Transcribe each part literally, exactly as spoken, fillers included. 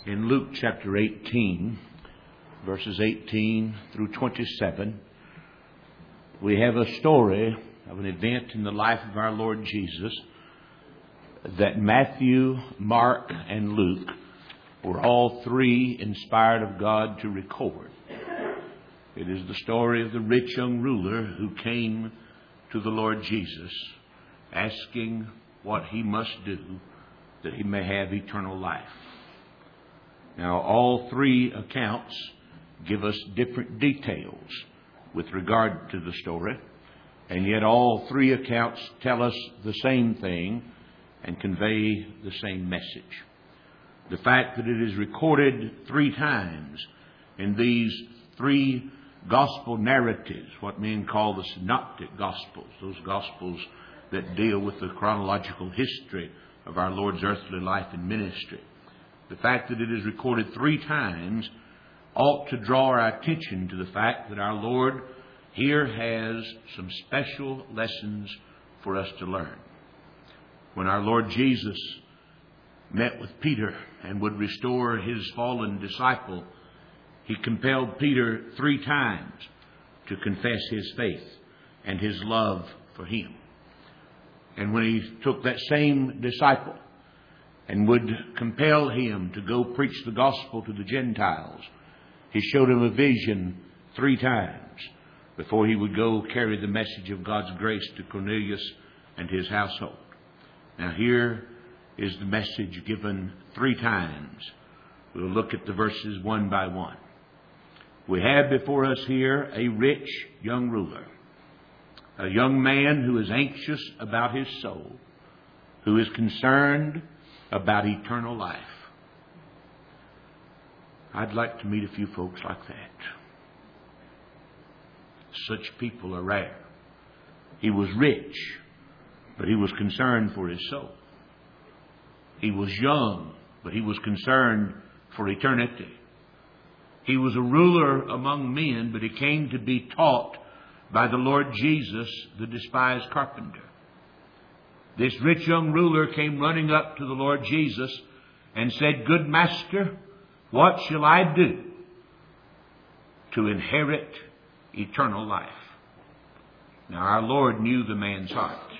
in Luke chapter eighteen, verses eighteen through twenty-seven, we have a story of an event in the life of our Lord Jesus that Matthew, Mark, and Luke were all three inspired of God to record. It is the story of the rich young ruler who came to the Lord Jesus asking what he must do that he may have eternal life. Now, all three accounts give us different details with regard to the story, and yet all three accounts tell us the same thing and convey the same message. The fact that it is recorded three times in these three gospel narratives, what men call the synoptic gospels, those gospels that deal with the chronological history of our Lord's earthly life and ministry. The fact that it is recorded three times ought to draw our attention to the fact that our Lord here has some special lessons for us to learn. When our Lord Jesus met with Peter and would restore his fallen disciple, he compelled Peter three times to confess his faith and his love for him. And when he took that same disciple and would compel him to go preach the gospel to the Gentiles, he showed him a vision three times before he would go carry the message of God's grace to Cornelius and his household. Now here is the message given three times. We'll look at the verses one by one. We have before us here a rich young ruler, a young man who is anxious about his soul, who is concerned about eternal life. I'd like to meet a few folks like that. Such people are rare. He was rich, but he was concerned for his soul. He was young, but he was concerned for eternity. He was a ruler among men, but he came to be taught by the Lord Jesus, the despised carpenter. This rich young ruler came running up to the Lord Jesus and said, "Good master, what shall I do to inherit eternal life?" Now our Lord knew the man's heart.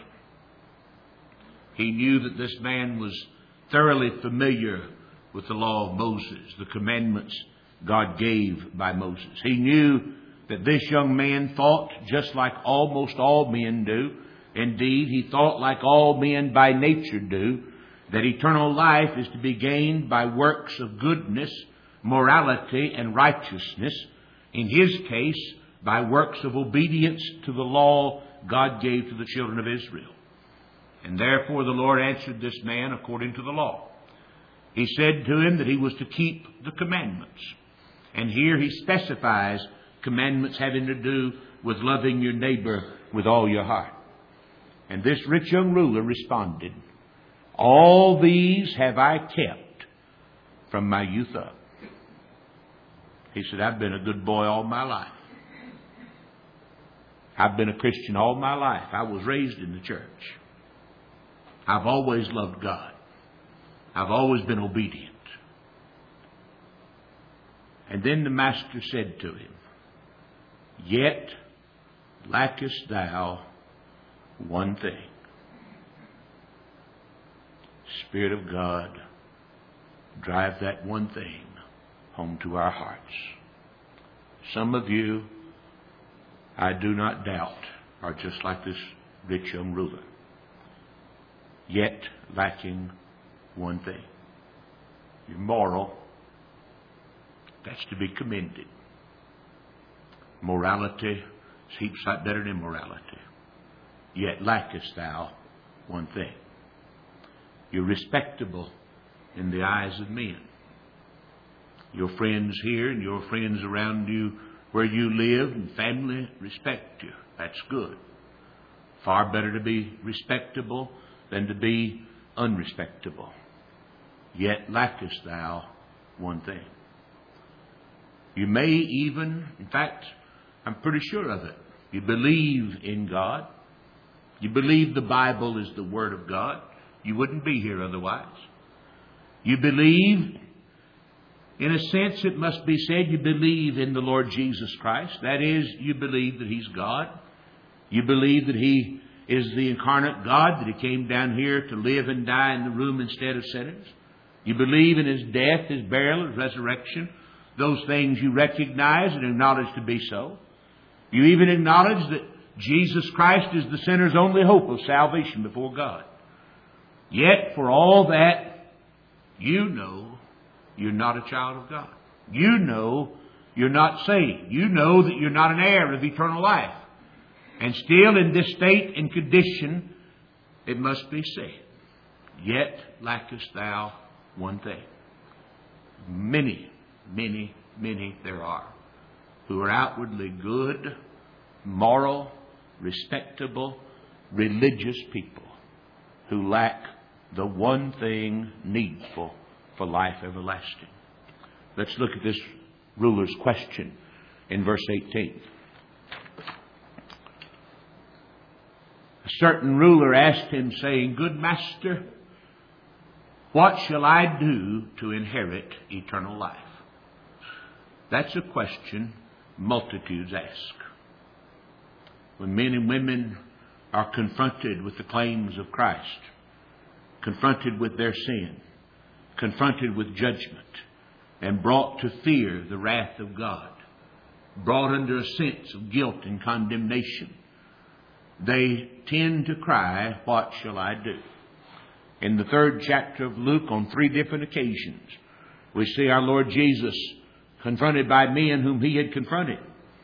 He knew that this man was thoroughly familiar with the law of Moses, the commandments God gave by Moses. He knew that this young man thought just like almost all men do. Indeed, he thought like all men by nature do, that eternal life is to be gained by works of goodness, morality, and righteousness. In his case, by works of obedience to the law God gave to the children of Israel. And therefore the Lord answered this man according to the law. He said to him that he was to keep the commandments. And here he specifies commandments having to do with loving your neighbor with all your heart. And this rich young ruler responded, "All these have I kept from my youth up." He said, "I've been a good boy all my life. I've been a Christian all my life. I was raised in the church. I've always loved God. I've always been obedient." And then the master said to him, "Yet lackest thou one thing." Spirit of God, drive that one thing home to our hearts. Some of you, I do not doubt, are just like this rich young ruler, yet lacking one thing. You're moral. That's to be commended. Morality is heaps lot better than immorality. Yet lackest thou one thing. You're respectable in the eyes of men. Your friends here and your friends around you where you live and family respect you. That's good. Far better to be respectable than to be unrespectable. Yet lackest thou one thing. You may even, in fact, I'm pretty sure of it, you believe in God. You believe the Bible is the Word of God. You wouldn't be here otherwise. You believe In a sense, it must be said you believe in the Lord Jesus Christ. That is, you believe that He's God. You believe that He is the incarnate God, that He came down here to live and die in the room instead of sinners. You believe in His death, His burial, His resurrection. Those things you recognize and acknowledge to be so. You even acknowledge that Jesus Christ is the sinner's only hope of salvation before God. Yet, for all that, you know you're not a child of God. You know you're not saved. You know that you're not an heir of eternal life. And still in this state and condition, it must be said, yet lackest thou one thing. Many, many, many there are who are outwardly good, moral, respectable, religious people who lack the one thing needful for life everlasting. Let's look at this ruler's question in verse eighteen. A certain ruler asked him, saying, Good master, what shall I do to inherit eternal life? That's a question multitudes ask. When men and women are confronted with the claims of Christ, confronted with their sin, confronted with judgment, and brought to fear the wrath of God, brought under a sense of guilt and condemnation, they tend to cry, What shall I do? In the third chapter of Luke, on three different occasions, we see our Lord Jesus confronted by men whom He had confronted.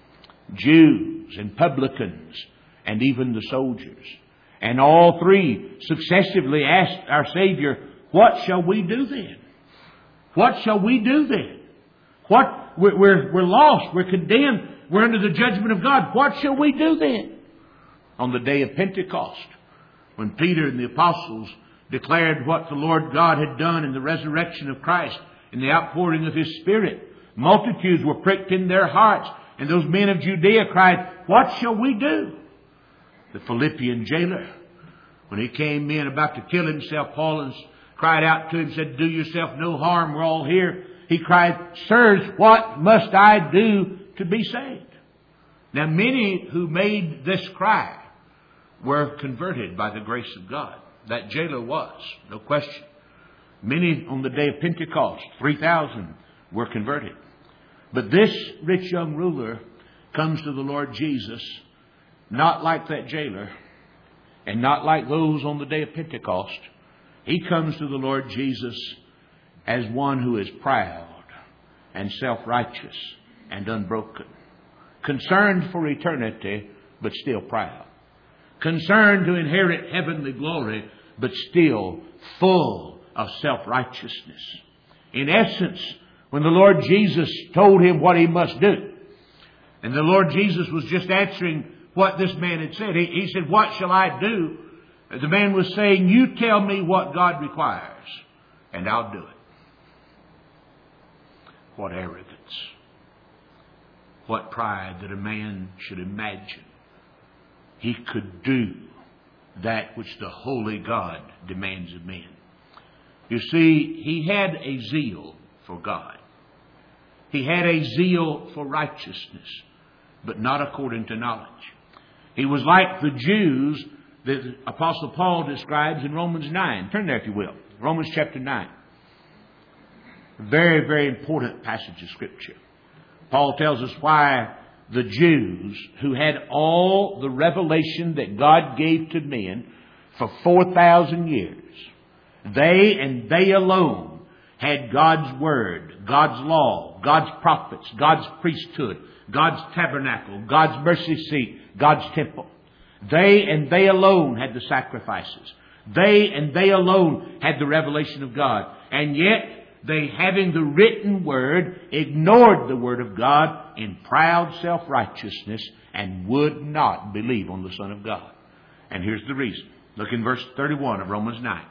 Jews and publicans and even the soldiers. And all three successively asked our Savior, What shall we do then? What shall we do then? What we're, we're, we're lost. We're condemned. We're under the judgment of God. What shall we do then? On the day of Pentecost, when Peter and the apostles declared what the Lord God had done in the resurrection of Christ and the outpouring of His Spirit, multitudes were pricked in their hearts. And those men of Judea cried, What shall we do? The Philippian jailer, when he came in about to kill himself, Paul cried out to him, said, Do yourself no harm, we're all here. He cried, Sirs, what must I do to be saved? Now many who made this cry were converted by the grace of God. That jailer was, no question. Many on the day of Pentecost, three thousand, were converted. But this rich young ruler comes to the Lord Jesus, not like that jailer, and not like those on the day of Pentecost. He comes to the Lord Jesus as one who is proud and self-righteous and unbroken. Concerned for eternity, but still proud. Concerned to inherit heavenly glory, but still full of self-righteousness. In essence, when the Lord Jesus told him what he must do, and the Lord Jesus was just answering what this man had said. He, he said, What shall I do? The man was saying, You tell me what God requires, and I'll do it. What arrogance. What pride that a man should imagine he could do that which the holy God demands of men. You see, he had a zeal for God. He had a zeal for righteousness, but not according to knowledge. He was like the Jews that Apostle Paul describes in Romans nine. Turn there if you will. Romans chapter nine. Very, very important passage of Scripture. Paul tells us why the Jews, who had all the revelation that God gave to men for four thousand years, they and they alone had God's Word, God's law, God's prophets, God's priesthood, God's tabernacle, God's mercy seat, God's temple. They and they alone had the sacrifices. They and they alone had the revelation of God. And yet, they, having the written Word, ignored the Word of God in proud self-righteousness and would not believe on the Son of God. And here's the reason. Look in verse thirty-one of Romans nine.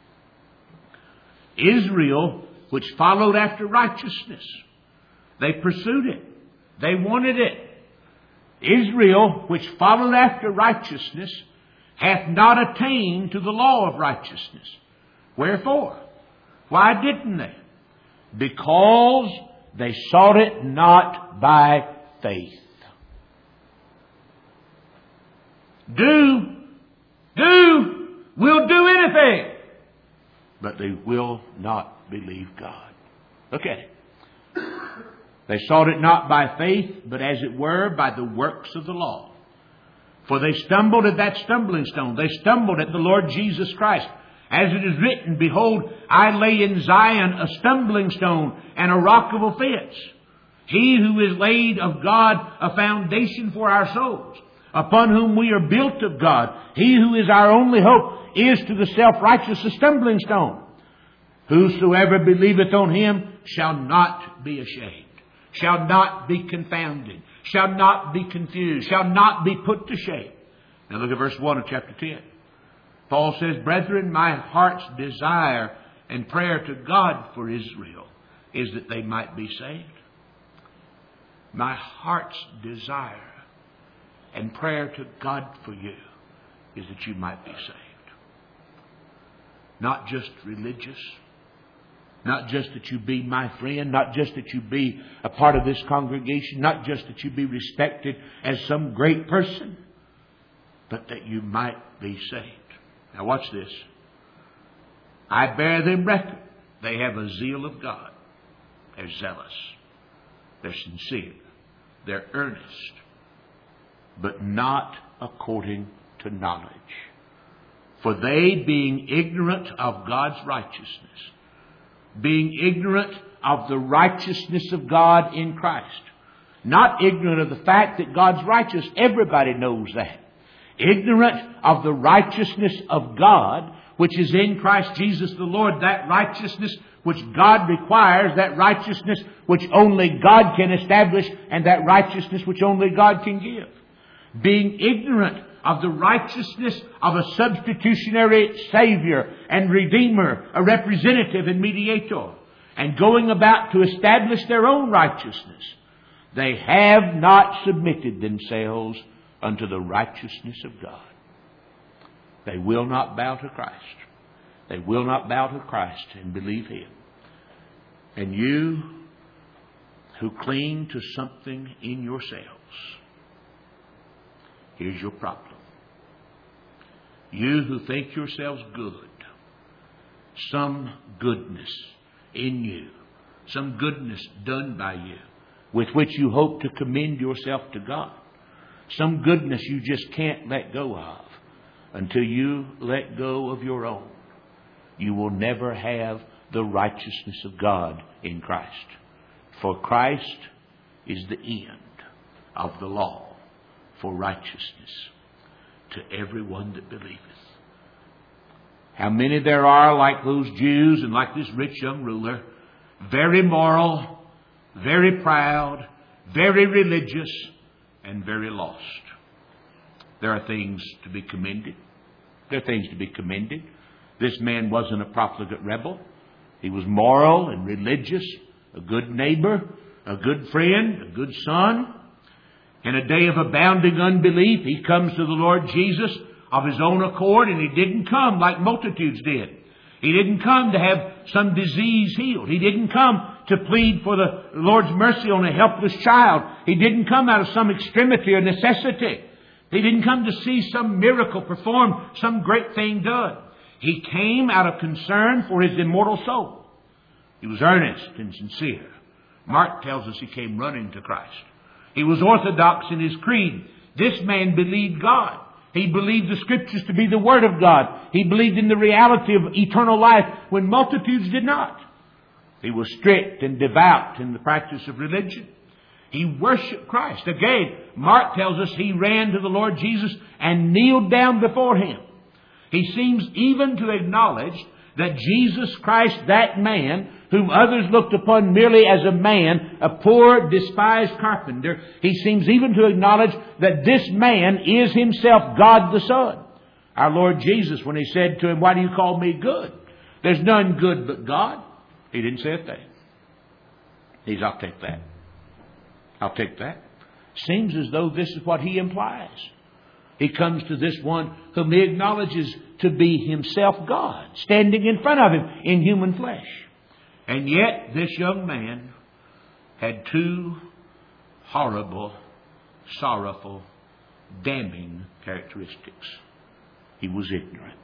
Israel, which followed after righteousness, they pursued it. They wanted it. Israel, which followed after righteousness, hath not attained to the law of righteousness. Wherefore? Why didn't they? because they sought it not by faith. Do, do, will do anything, but they will not believe God. Look at it. They sought it not by faith, but as it were by the works of the law. For they stumbled at that stumbling stone. They stumbled at the Lord Jesus Christ. As it is written, Behold, I lay in Zion a stumbling stone and a rock of offense. He who is laid of God a foundation for our souls, upon whom we are built of God. He who is our only hope is to the self-righteous a stumbling stone. Whosoever believeth on Him shall not be ashamed, shall not be confounded, shall not be confused, shall not be put to shame. Now look at verse one of chapter ten. Paul says, Brethren, my heart's desire and prayer to God for Israel is that they might be saved. My heart's desire and prayer to God for you is that you might be saved. Not just religious. Not just that you be my friend. Not just that you be a part of this congregation. Not just that you be respected as some great person. But that you might be saved. Now watch this. I bear them record. They have a zeal of God. They're zealous. They're sincere. They're earnest. But not according to knowledge. For they, being ignorant of God's righteousness, being ignorant of the righteousness of God in Christ, not ignorant of the fact that God's righteous, everybody knows that. Ignorant of the righteousness of God, which is in Christ Jesus the Lord, that righteousness which God requires, that righteousness which only God can establish, and that righteousness which only God can give. Being ignorant of the righteousness of a substitutionary Savior and Redeemer, a representative and mediator, and going about to establish their own righteousness, they have not submitted themselves unto the righteousness of God. They will not bow to Christ. They will not bow to Christ and believe Him. And you who cling to something in yourselves, here's your problem. You who think yourselves good, some goodness in you, some goodness done by you, with which you hope to commend yourself to God, some goodness you just can't let go of until you let go of your own. You will never have the righteousness of God in Christ. For Christ is the end of the law for righteousness to everyone that believeth. How many there are like those Jews and like this rich young ruler, very moral, very proud, very religious, and very lost. There are things to be commended. There are things to be commended. This man wasn't a profligate rebel. He was moral and religious, a good neighbor, a good friend, a good son. In a day of abounding unbelief, he comes to the Lord Jesus of his own accord, and he didn't come like multitudes did. He didn't come to have some disease healed. He didn't come to plead for the Lord's mercy on a helpless child. He didn't come out of some extremity or necessity. He didn't come to see some miracle performed, some great thing done. He came out of concern for his immortal soul. He was earnest and sincere. Mark tells us he came running to Christ. He was orthodox in his creed. This man believed God. He believed the Scriptures to be the Word of God. He believed in the reality of eternal life when multitudes did not. He was strict and devout in the practice of religion. He worshiped Christ. Again, Mark tells us he ran to the Lord Jesus and kneeled down before Him. He seems even to acknowledge that Jesus Christ, that man, whom others looked upon merely as a man, a poor, despised carpenter, he seems even to acknowledge that this man is himself God the Son. Our Lord Jesus, when He said to him, "Why do you call me good? There's none good but God." He didn't say a thing. He said, "I'll take that. I'll take that." Seems as though this is what He implies. He comes to this one whom He acknowledges to be Himself God, standing in front of Him in human flesh. And yet this young man had two horrible, sorrowful, damning characteristics. He was ignorant.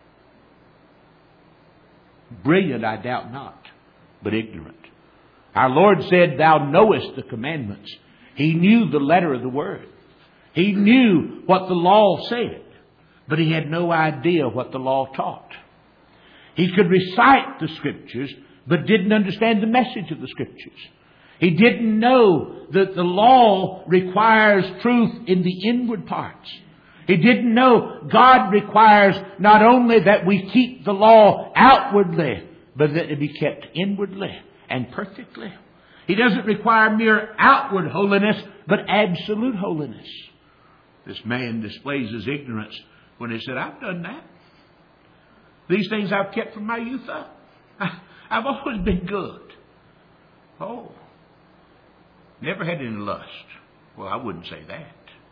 Brilliant, I doubt not, but ignorant. Our Lord said, Thou knowest the commandments. He knew the letter of the word. He knew what the law said, but he had no idea what the law taught. He could recite the Scriptures, but didn't understand the message of the Scriptures. He didn't know that the law requires truth in the inward parts. He didn't know God requires not only that we keep the law outwardly, but that it be kept inwardly and perfectly. He doesn't require mere outward holiness, but absolute holiness. This man displays his ignorance when he said, I've done that. These things I've kept from my youth up. I've always been good. Oh, never had any lust. Well, I wouldn't say that.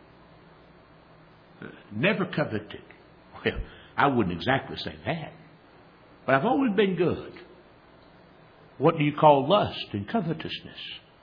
Never coveted. Well, I wouldn't exactly say that. But I've always been good. What do you call lust and covetousness?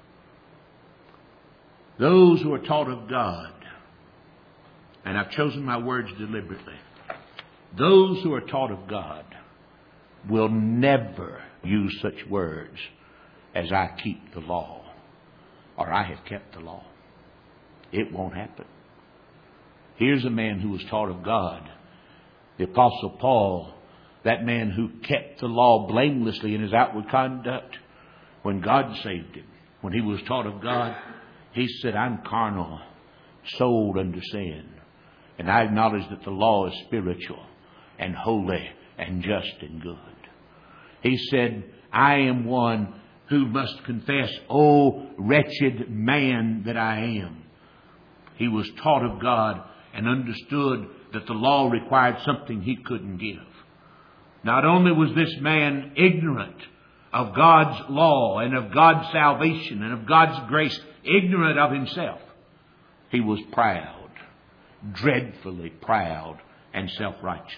Those who are taught of God, and I've chosen my words deliberately, those who are taught of God will never use such words as I keep the law or I have kept the law. It won't happen. Here's a man who was taught of God. The Apostle Paul, that man who kept the law blamelessly in his outward conduct, when God saved him, when he was taught of God, he said, I'm carnal, sold under sin. And I acknowledge that the law is spiritual and holy and just and good. He said, I am one who must confess, oh, wretched man that I am. He was taught of God and understood that the law required something he couldn't give. Not only was this man ignorant of God's law and of God's salvation and of God's grace, ignorant of himself, he was proud, dreadfully proud and self-righteous.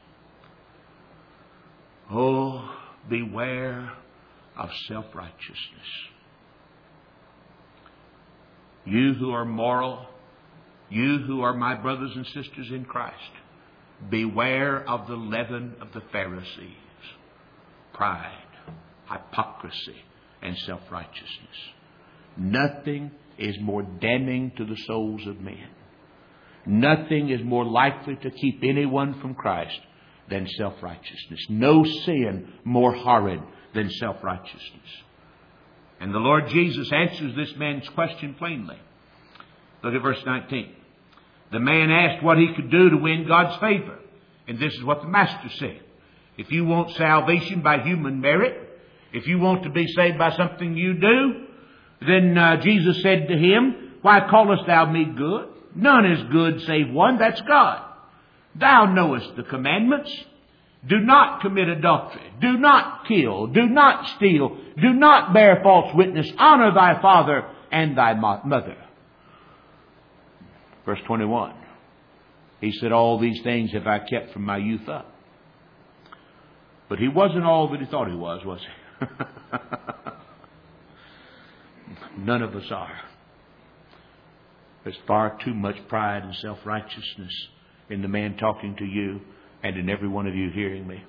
Oh, beware of self-righteousness. You who are moral, you who are my brothers and sisters in Christ, beware of the leaven of the Pharisees. Pride, hypocrisy, and self-righteousness. Nothing is more damning to the souls of men. Nothing is more likely to keep anyone from Christ than self-righteousness. No sin more horrid than self-righteousness. And the Lord Jesus answers this man's question plainly. Look at verse nineteen. The man asked what he could do to win God's favor. And this is what the Master said. If you want salvation by human merit, if you want to be saved by something you do, then uh, Jesus said to him, why callest thou me good? None is good save one, that's God. Thou knowest the commandments. Do not commit adultery. Do not kill. Do not steal. Do not bear false witness. Honor thy father and thy mother. Verse twenty-one. He said, all these things have I kept from my youth up. But he wasn't all that he thought he was, was he? None of us are. There's far too much pride and self-righteousness in the man talking to you and in every one of you hearing me.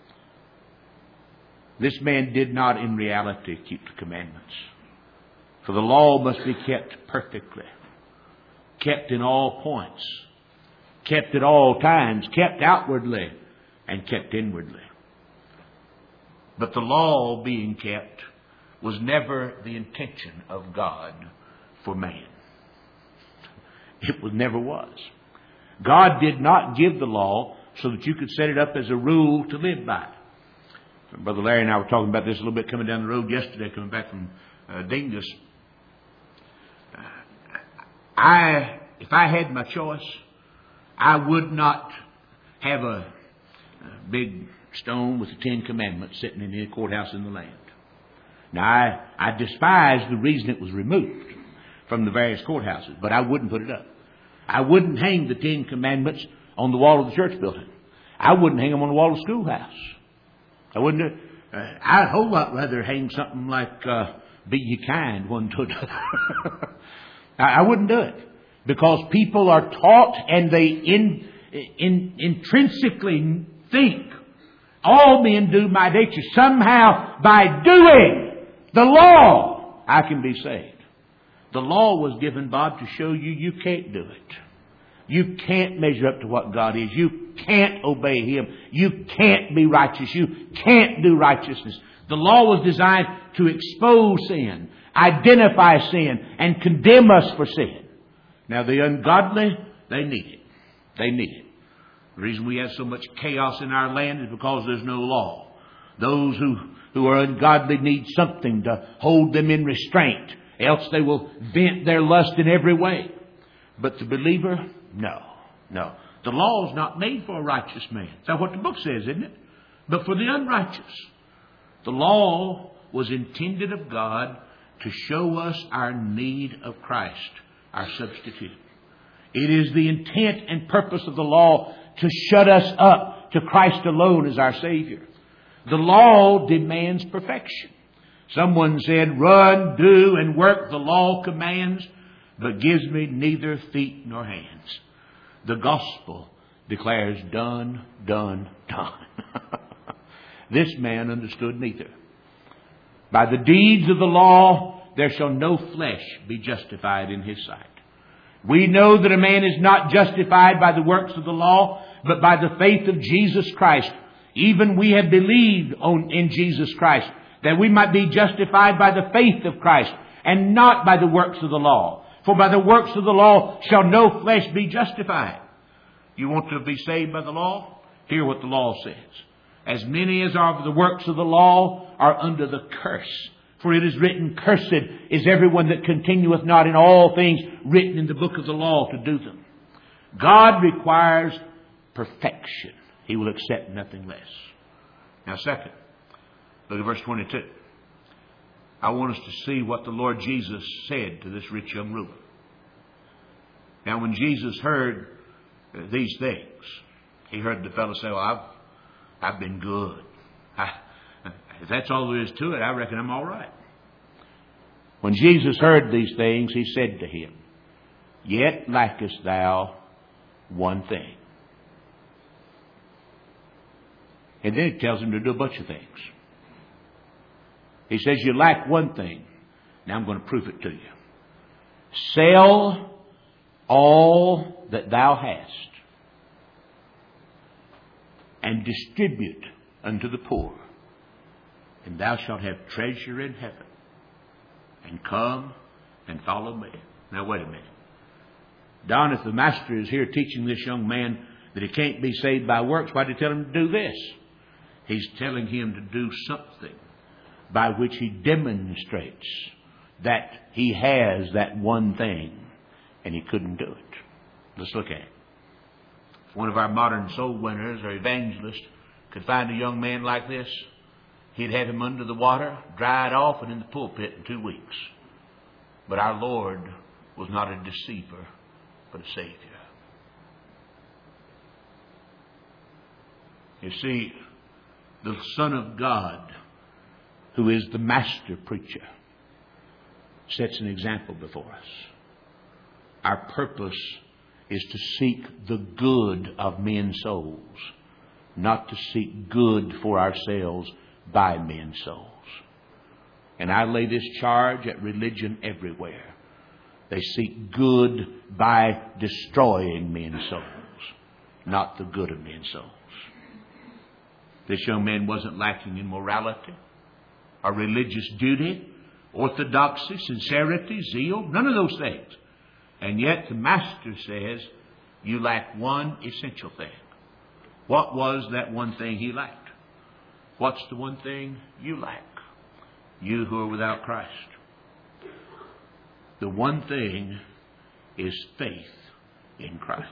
This man did not in reality keep the commandments. For the law must be kept perfectly, kept in all points, kept at all times, kept outwardly, and kept inwardly. But the law being kept was never the intention of God for man. It was, never was. God did not give the law so that you could set it up as a rule to live by. Brother Larry and I were talking about this a little bit coming down the road yesterday, coming back from uh, Dingus. Uh, I, if I had my choice, I would not have a, a big stone with the Ten Commandments sitting in any courthouse in the land. Now, I, I despise the reason it was removed from the various courthouses, but I wouldn't put it up. I wouldn't hang the Ten Commandments on the wall of the church building. I wouldn't hang them on the wall of the schoolhouse. I wouldn't. Uh, I'd a whole lot rather hang something like, uh, be ye kind one to another. I, I wouldn't do it. Because people are taught and they in, in, intrinsically think all men do by nature. Somehow by doing the law, I can be saved. The law was given, Bob, to show you you can't do it. You can't measure up to what God is. You can't obey Him. You can't be righteous. You can't do righteousness. The law was designed to expose sin, identify sin, and condemn us for sin. Now the ungodly, they need it. They need it. The reason we have so much chaos in our land is because there's no law. Those who, who are ungodly need something to hold them in restraint. Else they will vent their lust in every way. But the believer, no, no. The law is not made for a righteous man. That's what the book says, isn't it? But for the unrighteous. The law was intended of God to show us our need of Christ, our substitute. It is the intent and purpose of the law to shut us up to Christ alone as our Savior. The law demands perfection. Someone said, run, do, and work the law commands, but gives me neither feet nor hands. The gospel declares done, done, done. This man understood neither. By the deeds of the law, there shall no flesh be justified in his sight. We know that a man is not justified by the works of the law, but by the faith of Jesus Christ. Even we have believed on, in Jesus Christ, that we might be justified by the faith of Christ, and not by the works of the law. For by the works of the law shall no flesh be justified. You want to be saved by the law? Hear what the law says. As many as are of the works of the law are under the curse. For it is written, cursed is everyone that continueth not in all things written in the book of the law to do them. God requires perfection. He will accept nothing less. Now second, look at verse twenty-two. I want us to see what the Lord Jesus said to this rich young ruler. Now when Jesus heard these things, he heard the fellow say, well, I've, I've been good. I, if that's all there is to it, I reckon I'm all right. When Jesus heard these things, he said to him, yet lackest thou one thing. And then he tells him to do a bunch of things. He says, you lack one thing. Now I'm going to prove it to you. Sell all that thou hast and distribute unto the poor, and thou shalt have treasure in heaven. And come and follow me. Now wait a minute. Don, if the master is here teaching this young man that he can't be saved by works, why did he tell him to do this? He's telling him to do something by which he demonstrates that he has that one thing and he couldn't do it. Let's look at it. If one of our modern soul winners or evangelists could find a young man like this, he'd have him under the water, dried off, and in the pulpit in two weeks. But our Lord was not a deceiver, but a Savior. You see, the Son of God, who is the master preacher, sets an example before us. Our purpose is to seek the good of men's souls, not to seek good for ourselves by men's souls. And I lay this charge at religion everywhere. They seek good by destroying men's souls, not the good of men's souls. This young man wasn't lacking in morality or religious duty, orthodoxy, sincerity, zeal, none of those things. And yet the Master says, you lack one essential thing. What was that one thing he lacked? What's the one thing you lack? You who are without Christ. The one thing is faith in Christ.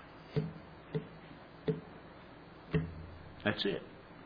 That's it.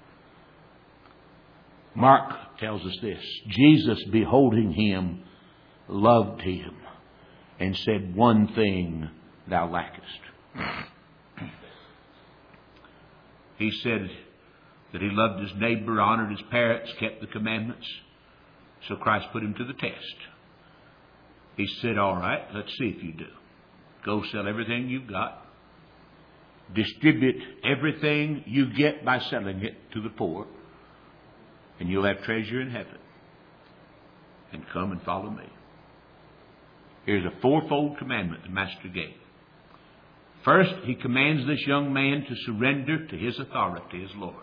Mark tells us this. Jesus, beholding him, loved him and said, one thing thou lackest. He said, that he loved his neighbor, honored his parents, kept the commandments. So Christ put him to the test. He said, all right, let's see if you do. Go sell everything you've got. Distribute everything you get by selling it to the poor. And you'll have treasure in heaven. And come and follow me. Here's a fourfold commandment the Master gave. First, he commands this young man to surrender to his authority as Lord.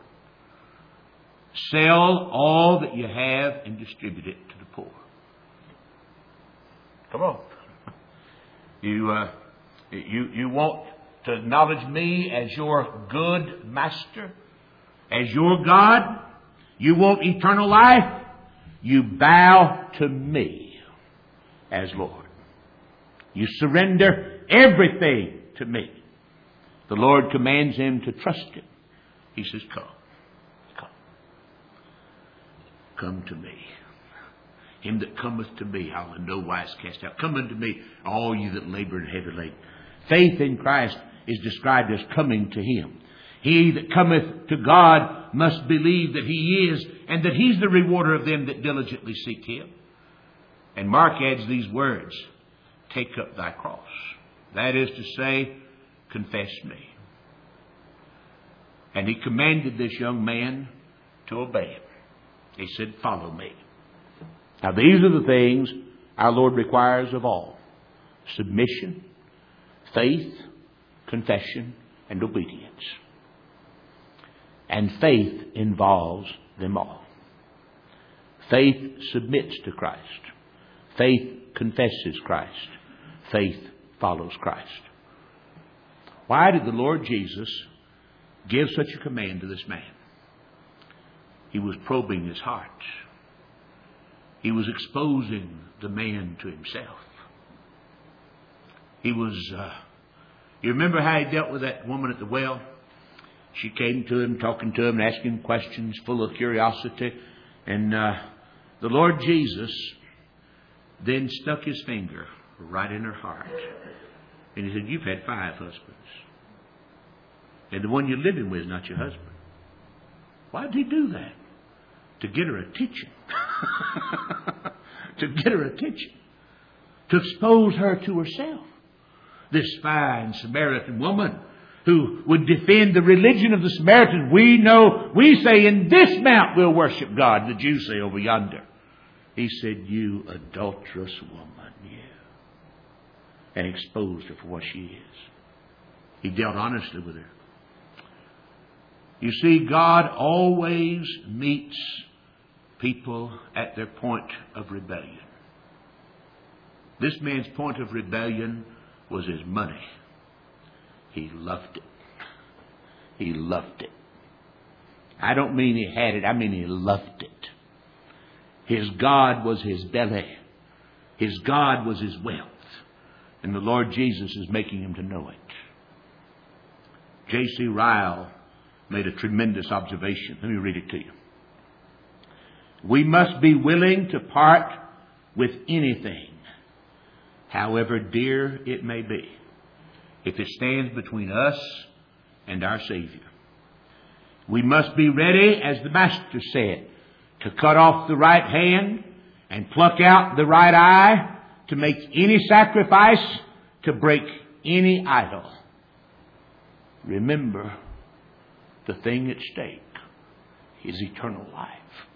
Sell all that you have and distribute it to the poor. Come on. You, uh, you, you want to acknowledge me as your good master, as your God? You want eternal life? You bow to me as Lord. You surrender everything to me. The Lord commands him to trust him. He says, come. Come. Come to me. Him that cometh to me, I will in no wise cast out. Come unto me, all you that labor and heavy laden. Faith in Christ is described as coming to him. He that cometh to God must believe that he is, and that he's the rewarder of them that diligently seek him. And Mark adds these words, take up thy cross. That is to say, confess me. And he commanded this young man to obey him. He said, follow me. Now these are the things our Lord requires of all. Submission, faith, confession, and obedience. And faith involves them all. Faith submits to Christ. Faith confesses Christ. Faith follows Christ. Why did the Lord Jesus give such a command to this man? He was probing his heart. He was exposing the man to himself. He was, uh, you remember how he dealt with that woman at the well? She came to him, talking to him, and asking questions full of curiosity. And uh, the Lord Jesus then stuck his finger right in her heart. And he said, you've had five husbands. And the one you're living with is not your husband. Why did he do that? To get her attention. To get her attention. To expose her to herself. This fine Samaritan woman who would defend the religion of the Samaritans. We know, we say in this mount we'll worship God. The Jews say over yonder. He said, you adulterous woman. Yeah. And exposed her for what she is. He dealt honestly with her. You see, God always meets people at their point of rebellion. This man's point of rebellion was his money. He loved it. He loved it. I don't mean he had it. I mean he loved it. His God was his belly. His God was his wealth. And the Lord Jesus is making him to know it. J C Ryle made a tremendous observation. Let me read it to you. We must be willing to part with anything, however dear it may be, if it stands between us and our Savior. We must be ready, as the Master said, to cut off the right hand and pluck out the right eye, to make any sacrifice, to break any idol. Remember, the thing at stake is eternal life.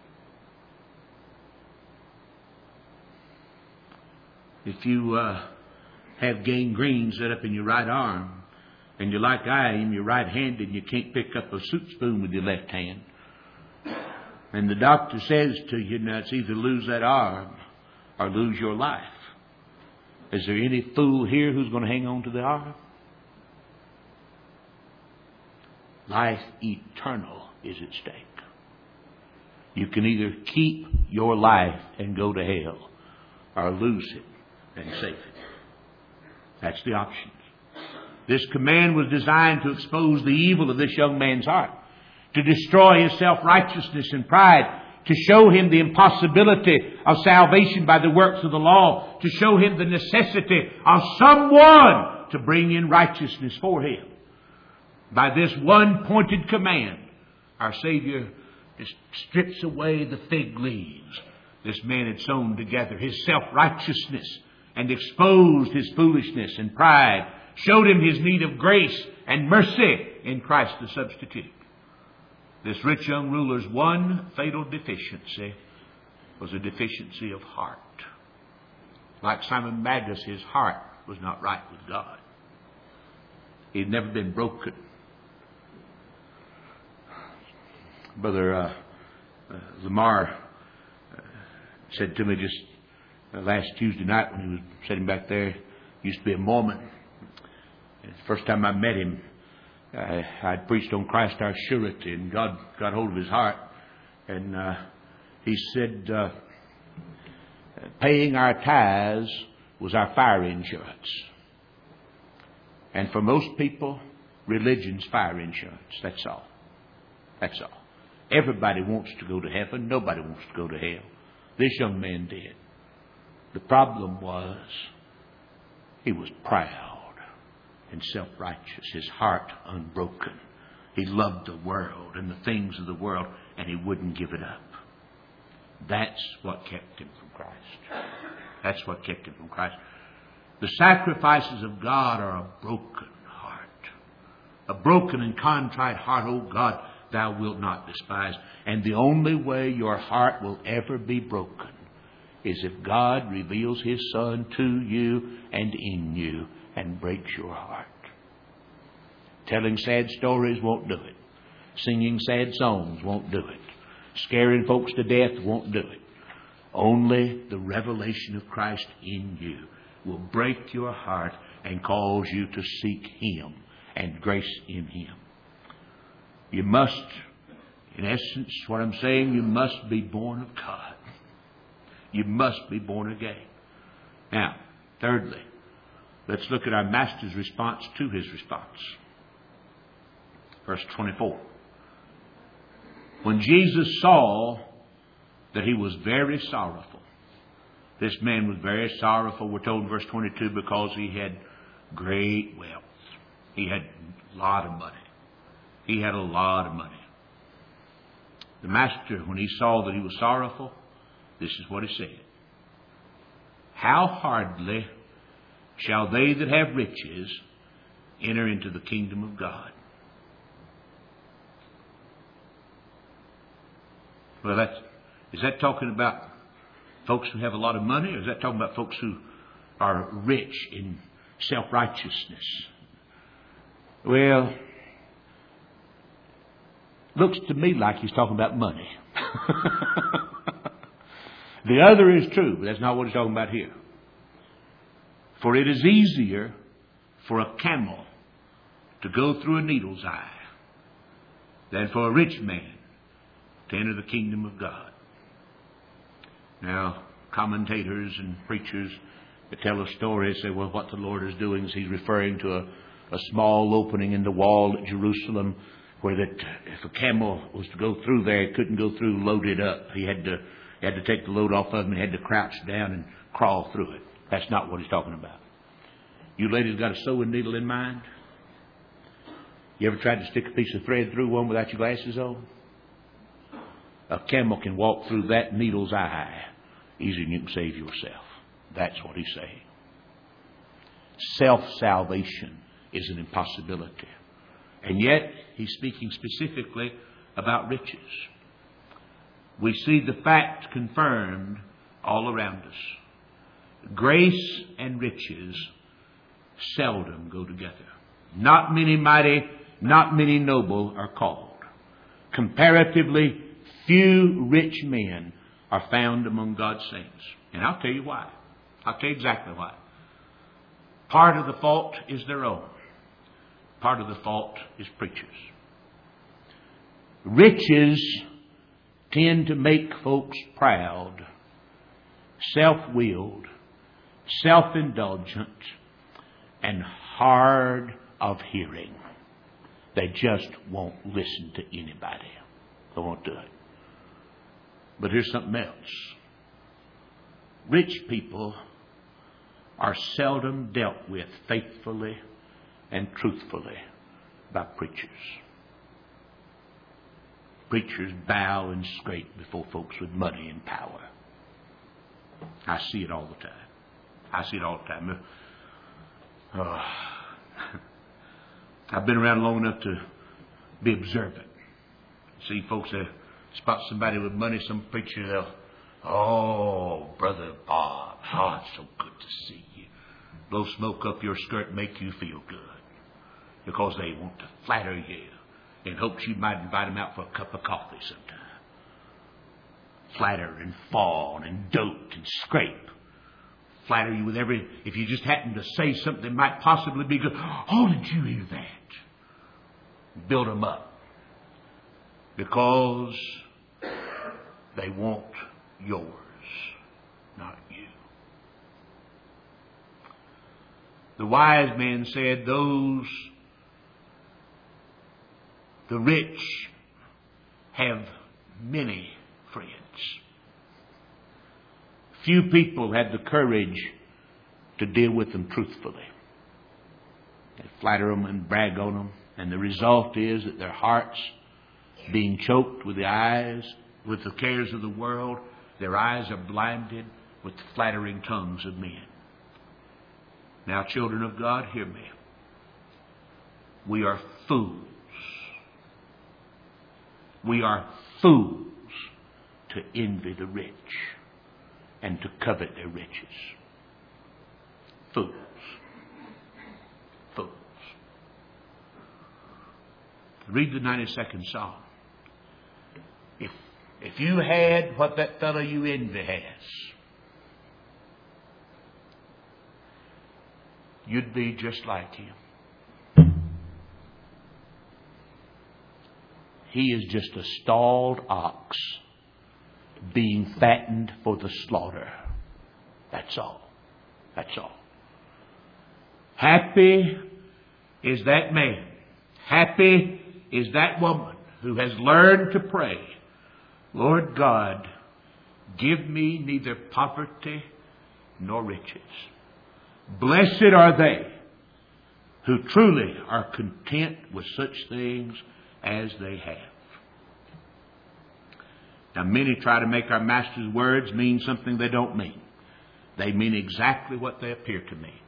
If you uh, have gangrene set up in your right arm, and you're like I am, you're right-handed, and you can't pick up a soup spoon with your left hand, and the doctor says to you, now it's either lose that arm or lose your life. Is there any fool here who's going to hang on to the arm? Life eternal is at stake. You can either keep your life and go to hell, or lose it and save it. That's the options. This command was designed to expose the evil of this young man's heart, to destroy his self-righteousness and pride, to show him the impossibility of salvation by the works of the law, to show him the necessity of someone to bring in righteousness for him. By this one pointed command, our Savior just strips away the fig leaves this man had sewn together, his self-righteousness, and exposed his foolishness and pride, showed him his need of grace and mercy in Christ the substitute. This rich young ruler's one fatal deficiency was a deficiency of heart. Like Simon Magus, his heart was not right with God. He'd never been broken. Brother uh, uh, Lamar uh, said to me just uh, last Tuesday night when he was sitting back there, he used to be a Mormon. And the first time I met him, I, I'd preached on Christ our surety, and God got hold of his heart. And uh, he said, uh, paying our tithes was our fire insurance. And for most people, religion's fire insurance. That's all. That's all. Everybody wants to go to heaven. Nobody wants to go to hell. This young man did. The problem was he was proud and self-righteous. His heart unbroken. He loved the world and the things of the world, and he wouldn't give it up. That's what kept him from Christ. That's what kept him from Christ. The sacrifices of God are a broken heart. A broken and contrite heart, O God, thou wilt not despise. And the only way your heart will ever be broken is if God reveals His Son to you and in you and breaks your heart. Telling sad stories won't do it. Singing sad songs won't do it. Scaring folks to death won't do it. Only the revelation of Christ in you will break your heart and cause you to seek Him and grace in Him. You must, in essence, what I'm saying, you must be born of God. You must be born again. Now, thirdly, let's look at our Master's response to His response. Verse twenty-four. When Jesus saw that he was very sorrowful, this man was very sorrowful, we're told in verse twenty-two, because he had great wealth. He had a lot of money. He had a lot of money. The Master, when he saw that he was sorrowful, this is what he said. How hardly shall they that have riches enter into the kingdom of God? Well, that's, is that talking about folks who have a lot of money, or is that talking about folks who are rich in self-righteousness? Well, looks to me like he's talking about money. The other is true, but that's not what he's talking about here. For it is easier for a camel to go through a needle's eye than for a rich man to enter the kingdom of God. Now, commentators and preachers that tell a story say, well, what the Lord is doing is He's referring to a, a small opening in the wall at Jerusalem, where that if a camel was to go through there, it couldn't go through loaded up. He had to he had to take the load off of him and had to crouch down and crawl through it. That's not what he's talking about. You ladies got a sewing needle in mind? You ever tried to stick a piece of thread through one without your glasses on? A camel can walk through that needle's eye easier than you can save yourself. That's what he's saying. Self-salvation is an impossibility. And yet, he's speaking specifically about riches. We see the fact confirmed all around us. Grace and riches seldom go together. Not many mighty, not many noble are called. Comparatively, few rich men are found among God's saints. And I'll tell you why. I'll tell you exactly why. Part of the fault is their own. Part of the fault is preachers. Riches tend to make folks proud, self-willed, self-indulgent, and hard of hearing. They just won't listen to anybody. They won't do it. But here's something else. Rich people are seldom dealt with faithfully and truthfully by preachers. Preachers bow and scrape before folks with money and power. I see it all the time. I see it all the time. Oh. I've been around long enough to be observant. See folks that spot somebody with money, some preacher, they'll, oh, Brother Bob, oh, it's so good to see you. Blow smoke up your skirt, make you feel good. Because they want to flatter you in hopes you might invite them out for a cup of coffee sometime. Flatter and fawn and dote and scrape. Flatter you with every... If you just happen to say something that might possibly be good. Oh, did you hear that? Build them up. Because they want yours, not you. The wise man said, those... The rich have many friends. Few people had the courage to deal with them truthfully. They flatter them and brag on them, and the result is that their hearts, being choked with the eyes, with the cares of the world, their eyes are blinded with the flattering tongues of men. Now, children of God, hear me. We are fools. We are fools to envy the rich and to covet their riches. Fools. Fools. Read the ninety-second Psalm. If, if you had what that fellow you envy has, you'd be just like him. He is just a stalled ox being fattened for the slaughter. That's all. That's all. Happy is that man. Happy is that woman who has learned to pray, Lord God, give me neither poverty nor riches. Blessed are they who truly are content with such things as they have. Now, many try to make our Master's words mean something they don't mean. They mean exactly what they appear to mean.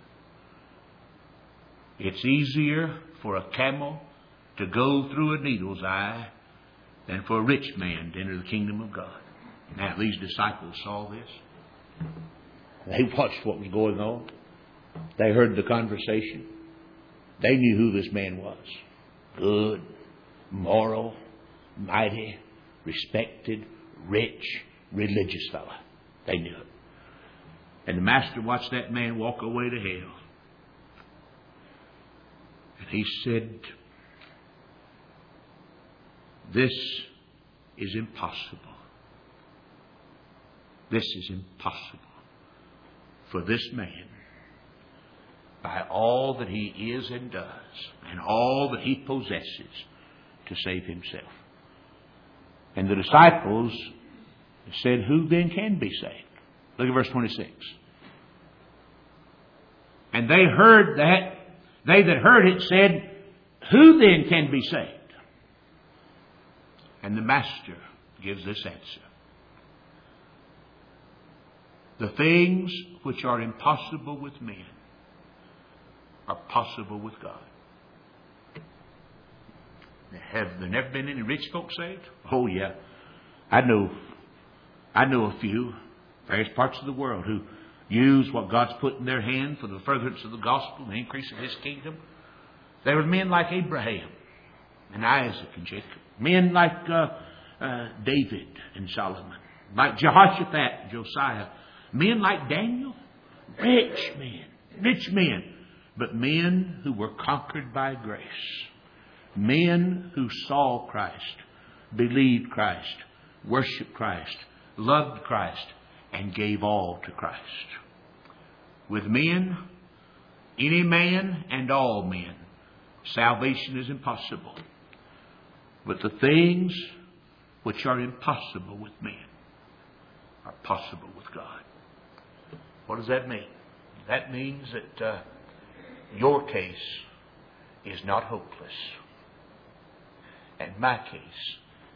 It's easier for a camel to go through a needle's eye than for a rich man to enter the kingdom of God. Now, these disciples saw this. They watched what was going on. They heard the conversation. They knew who this man was. Good, moral, mighty, respected, rich, religious fellow. They knew it. And the Master watched that man walk away to hell. And he said, this is impossible. This is impossible for this man, by all that he is and does, and all that he possesses, to save himself. And the disciples said, who then can be saved? Look at verse twenty-six. And they heard that, they that heard it said, who then can be saved? And the Master gives this answer. The things which are impossible with men are possible with God. Have there never been any rich folks saved? Oh yeah. I know I know a few, various parts of the world, who use what God's put in their hand for the furtherance of the gospel and the increase of His kingdom. There were men like Abraham and Isaac and Jacob. Men like uh, uh, David and Solomon. Like Jehoshaphat and Josiah. Men like Daniel. Rich men. Rich men. But men who were conquered by grace. Men who saw Christ, believed Christ, worshiped Christ, loved Christ, and gave all to Christ. With men, any man and all men, salvation is impossible. But the things which are impossible with men are possible with God. What does that mean? That means that uh, your case is not hopeless. And my case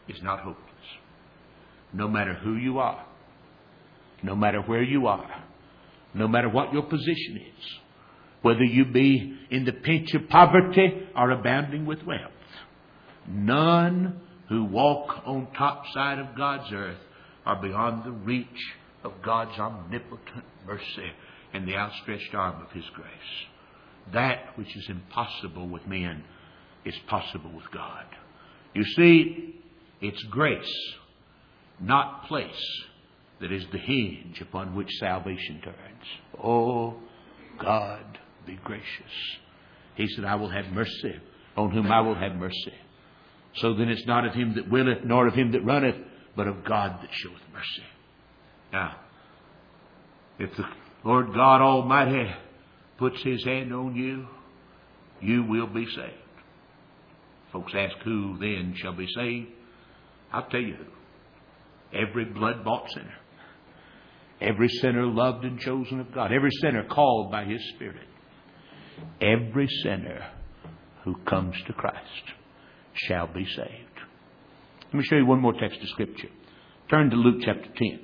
is not hopeless. No matter who you are, no matter where you are, no matter what your position is, whether you be in the pinch of poverty or abounding with wealth, none who walk on top side of God's earth are beyond the reach of God's omnipotent mercy and the outstretched arm of His grace. That which is impossible with men is possible with God. You see, it's grace, not place, that is the hinge upon which salvation turns. Oh, God, be gracious. He said, I will have mercy on whom I will have mercy. So then it's not of him that willeth, nor of him that runneth, but of God that showeth mercy. Now, if the Lord God Almighty puts His hand on you, you will be saved. Folks ask, who then shall be saved? I'll tell you who. Every blood-bought sinner. Every sinner loved and chosen of God. Every sinner called by His Spirit. Every sinner who comes to Christ shall be saved. Let me show you one more text of Scripture. Turn to Luke chapter ten.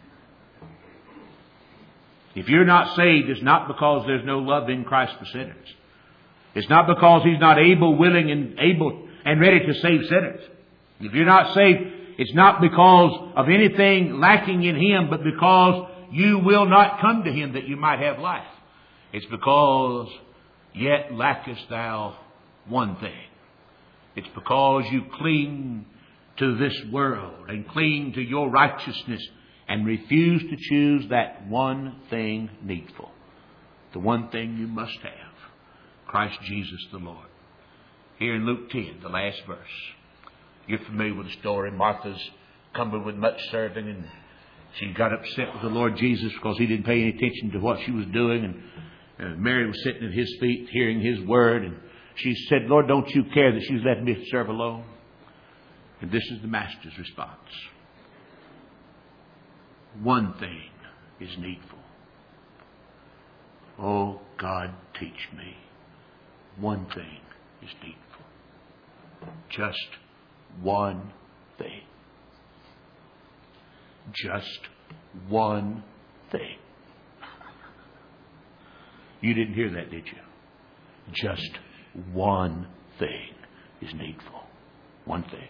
If you're not saved, it's not because there's no love in Christ for sinners. It's not because He's not able, willing, and able and ready to save sinners. If you're not saved, it's not because of anything lacking in Him, but because you will not come to Him that you might have life. It's because yet lackest thou one thing. It's because you cling to this world and cling to your righteousness and refuse to choose that one thing needful. The one thing you must have. Christ Jesus the Lord. Here in Luke ten, the last verse. You're familiar with the story. Martha's cumbered with much serving, and she got upset with the Lord Jesus because He didn't pay any attention to what she was doing. And uh, Mary was sitting at His feet hearing His word, and she said, Lord, don't you care that she's let me serve alone? And this is the Master's response. One thing is needful. Oh, God, teach me. One thing is needful. Just one thing. Just one thing. You didn't hear that, did you? Just one thing is needful. One thing.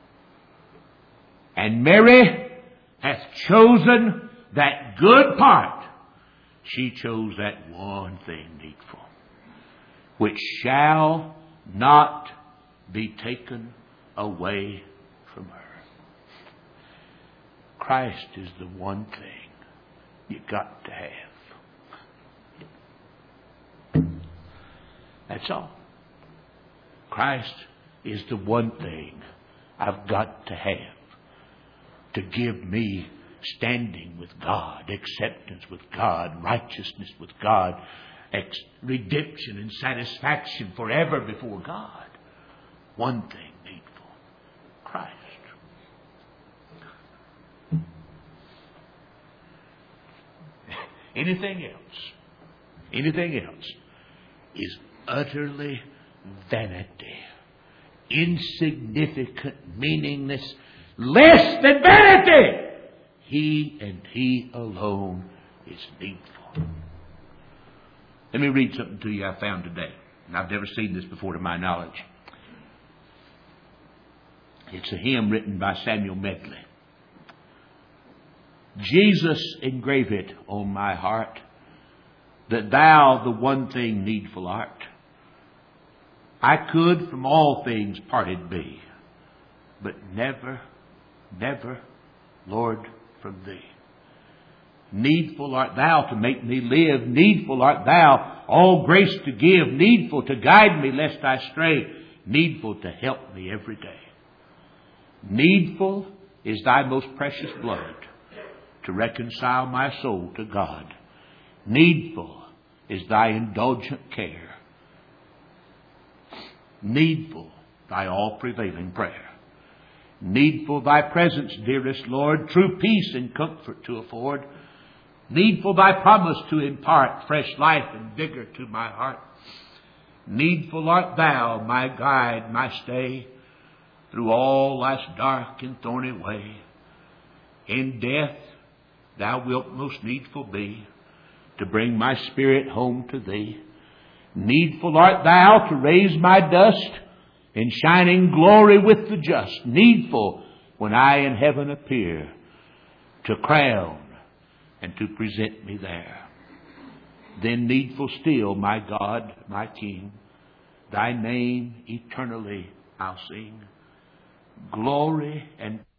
And Mary hath chosen that good part. She chose that one thing needful, which shall not be taken away from her. Christ is the one thing you got to have. That's all. Christ is the one thing I've got to have to give me standing with God, acceptance with God, righteousness with God, ex- redemption and satisfaction forever before God. One thing needful. Christ. Anything else, anything else is utterly vanity, insignificant, meaningless, less than vanity. He and He alone is needful. Let me read something to you I found today. And I've never seen this before to my knowledge. It's a hymn written by Samuel Medley. Jesus, engrave it on my heart, that Thou the one thing needful art. I could from all things parted be, but never, never, Lord, from Thee. Needful art Thou to make me live. Needful art Thou all grace to give. Needful to guide me lest I stray. Needful to help me every day. Needful is Thy most precious blood to reconcile my soul to God. Needful is Thy indulgent care. Needful Thy all-prevailing prayer. Needful Thy presence, dearest Lord, true peace and comfort to afford. Needful Thy promise to impart fresh life and vigor to my heart. Needful art Thou, my guide, my stay, through all life's dark and thorny way. In death thou wilt most needful be, to bring my spirit home to thee. Needful art thou to raise my dust, in shining glory with the just. Needful when I in heaven appear, to crown and to present me there. Then needful still, my God, my King, thy name eternally I'll sing. Glory and